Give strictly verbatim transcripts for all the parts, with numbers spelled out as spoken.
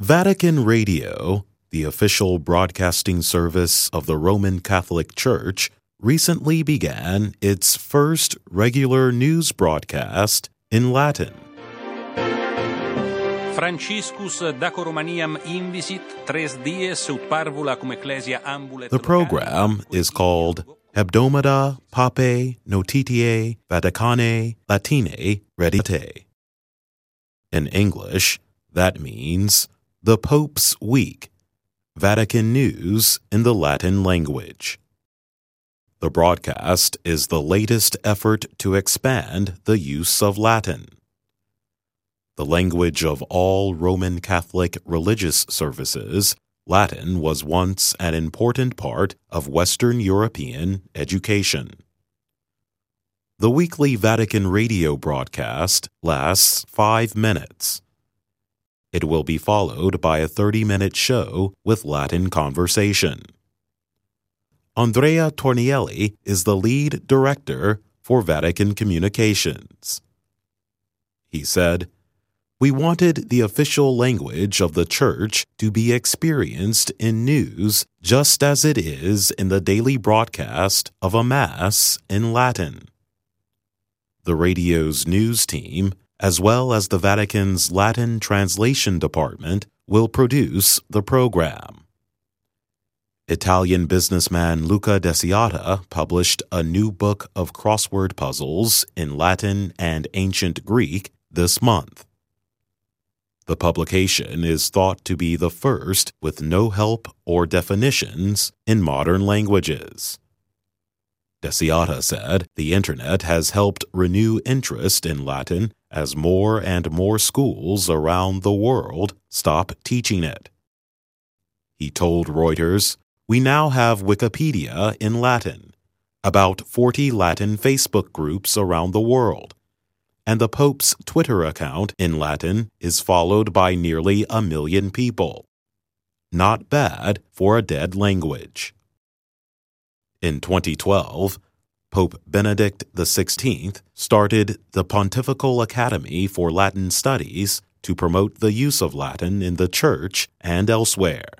Vatican Radio, the official broadcasting service of the Roman Catholic Church, recently began its first regular news broadcast in Latin. Franciscus Daco Romaniam invisit tres dies ut parvula cum ecclesia ambulet. The program is called Hebdomada Papae Notitiae Vaticanae Latinae Redite. In English, that means the Pope's Week, Vatican News in the Latin language. The broadcast is the latest effort to expand the use of Latin. The language of all Roman Catholic religious services, Latin was once an important part of Western European education. The weekly Vatican Radio broadcast lasts five minutes. It will be followed by a thirty-minute show with Latin conversation. Andrea Tornielli is the lead director for Vatican Communications. He said, "We wanted the official language of the Church to be experienced in news just as it is in the daily broadcast of a Mass in Latin." The radio's news team, as well as the Vatican's Latin translation department, will produce the program. Italian businessman Luca Desiata published a new book of crossword puzzles in Latin and Ancient Greek this month. The publication is thought to be the first with no help or definitions in modern languages. Desiata said the Internet has helped renew interest in Latin as more and more schools around the world stop teaching it. He told Reuters, "We now have Wikipedia in Latin, about forty Latin Facebook groups around the world, and the Pope's Twitter account in Latin is followed by nearly a million people. Not bad for a dead language." In twenty twelve, Pope Benedict the sixteenth started the Pontifical Academy for Latin Studies to promote the use of Latin in the Church and elsewhere.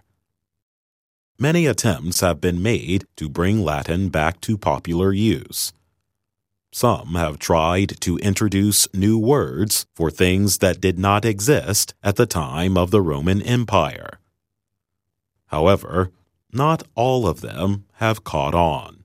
Many attempts have been made to bring Latin back to popular use. Some have tried to introduce new words for things that did not exist at the time of the Roman Empire. However, not all of them have caught on.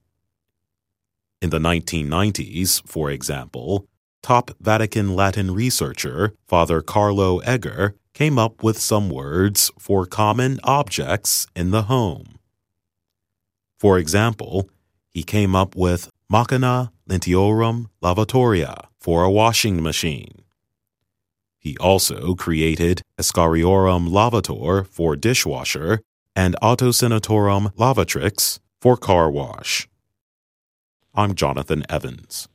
In the nineteen nineties, for example, top Vatican Latin researcher Father Carlo Egger came up with some words for common objects in the home. For example, he came up with Machina Lentiorum Lavatoria for a washing machine. He also created Escariorum Lavator for dishwasher and Autosenatorum Lavatrix for car wash. I'm Jonathan Evans.